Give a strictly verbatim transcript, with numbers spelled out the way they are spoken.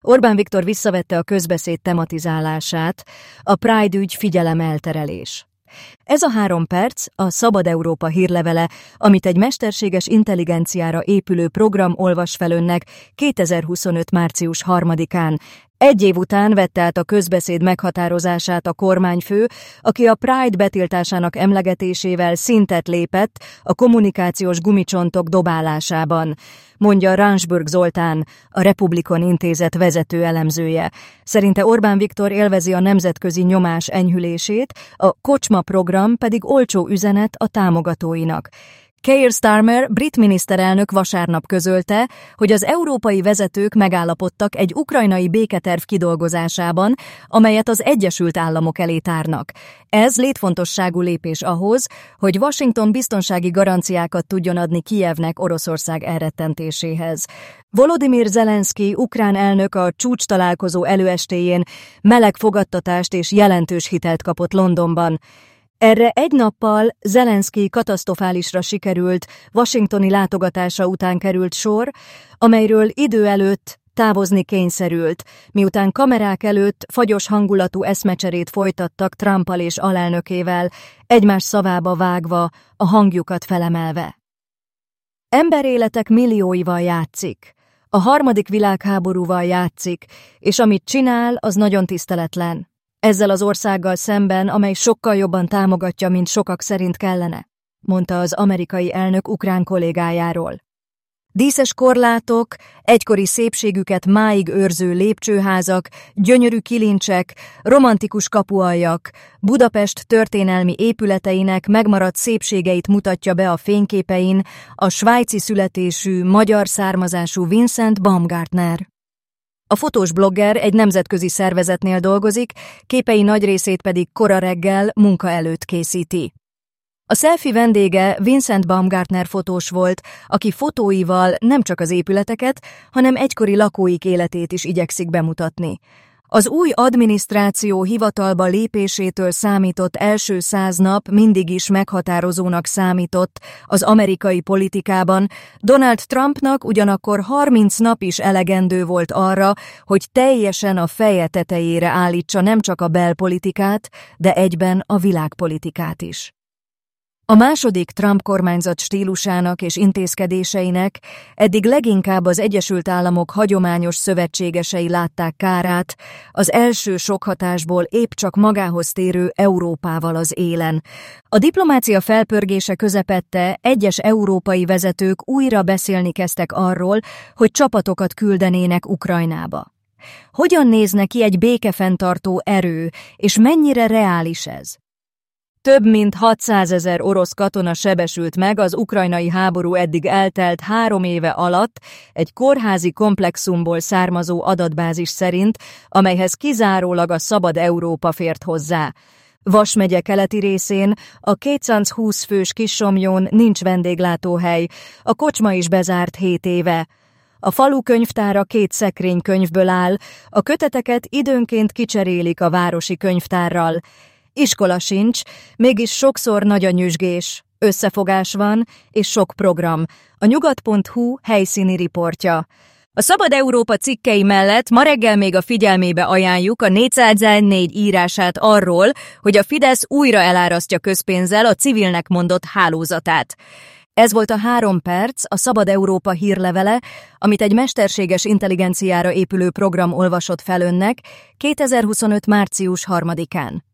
Orbán Viktor visszavette a közbeszéd tematizálását, a Pride ügy figyelemelterelés. Ez a három perc a Szabad Európa hírlevele, amit egy mesterséges intelligenciára épülő program olvas fel önnek kétezer-huszonöt. március harmadikán. Egy év után vette át a közbeszéd meghatározását a kormányfő, aki a Pride betiltásának emlegetésével szintet lépett a kommunikációs gumicsontok dobálásában, mondja Ransburg Zoltán, a Republikon Intézet vezető elemzője. Szerinte Orbán Viktor élvezi a nemzetközi nyomás enyhülését, a kocsma program pedig olcsó üzenet a támogatóinak. Keir Starmer brit miniszterelnök vasárnap közölte, hogy az európai vezetők megállapodtak egy ukrajnai béketerv kidolgozásában, amelyet az Egyesült Államok elé tárnak. Ez létfontosságú lépés ahhoz, hogy Washington biztonsági garanciákat tudjon adni Kijevnek Oroszország elrettentéséhez. Volodymyr Zelenszky ukrán elnök a csúcstalálkozó előestéjén meleg fogadtatást és jelentős hitelt kapott Londonban. Erre egy nappal Zelenszky katasztrofálisra sikerült washingtoni látogatása után került sor, amelyről idő előtt távozni kényszerült, miután kamerák előtt fagyos hangulatú eszmecserét folytattak Trumpal és alelnökével, egymás szavába vágva, a hangjukat felemelve. Emberéletek millióival játszik, a harmadik világháborúval játszik, és amit csinál, az nagyon tiszteletlen. Ezzel az országgal szemben, amely sokkal jobban támogatja, mint sokak szerint kellene, mondta az amerikai elnök ukrán kollégájáról. Díszes korlátok, egykori szépségüket máig őrző lépcsőházak, gyönyörű kilincsek, romantikus kapualjak, Budapest történelmi épületeinek megmaradt szépségeit mutatja be a fényképein a svájci születésű, magyar származású Vincent Baumgartner. A fotós blogger egy nemzetközi szervezetnél dolgozik, képei nagy részét pedig kora reggel munka előtt készíti. A selfie vendége Vincent Baumgartner fotós volt, aki fotóival nem csak az épületeket, hanem egykori lakóik életét is igyekszik bemutatni. Az új adminisztráció hivatalba lépésétől számított első száz nap mindig is meghatározónak számított az amerikai politikában, Donald Trumpnak ugyanakkor harminc nap is elegendő volt arra, hogy teljesen a feje tetejére állítsa nem csak a belpolitikát, de egyben a világpolitikát is. A második Trump kormányzat stílusának és intézkedéseinek eddig leginkább az Egyesült Államok hagyományos szövetségesei látták kárát, az első sok hatásból épp csak magához térő Európával az élen. A diplomácia felpörgése közepette egyes európai vezetők újra beszélni kezdtek arról, hogy csapatokat küldenének Ukrajnába. Hogyan néz neki egy békefenntartó erő, és mennyire reális ez? Több mint hatszázezer orosz katona sebesült meg az ukrajnai háború eddig eltelt három éve alatt egy kórházi komplexumból származó adatbázis szerint, amelyhez kizárólag a Szabad Európa fért hozzá. Vas megye keleti részén, a kétszázhúsz fős Kissomlyón nincs vendéglátóhely, a kocsma is bezárt hét éve. A falu könyvtára két szekrénykönyvből áll, a köteteket időnként kicserélik a városi könyvtárral. Iskola sincs, mégis sokszor nagy a nyüzsgés, összefogás van, és sok program. A nyugat pont hu helyszíni riportja. A Szabad Európa cikkei mellett ma reggel még a figyelmébe ajánljuk a négyszáznegyvennégy írását arról, hogy a Fidesz újra elárasztja közpénzzel a civilnek mondott hálózatát. Ez volt a három perc, a Szabad Európa hírlevele, amit egy mesterséges intelligenciára épülő program olvasott fel önnek kétezer-huszonöt. március harmadikán.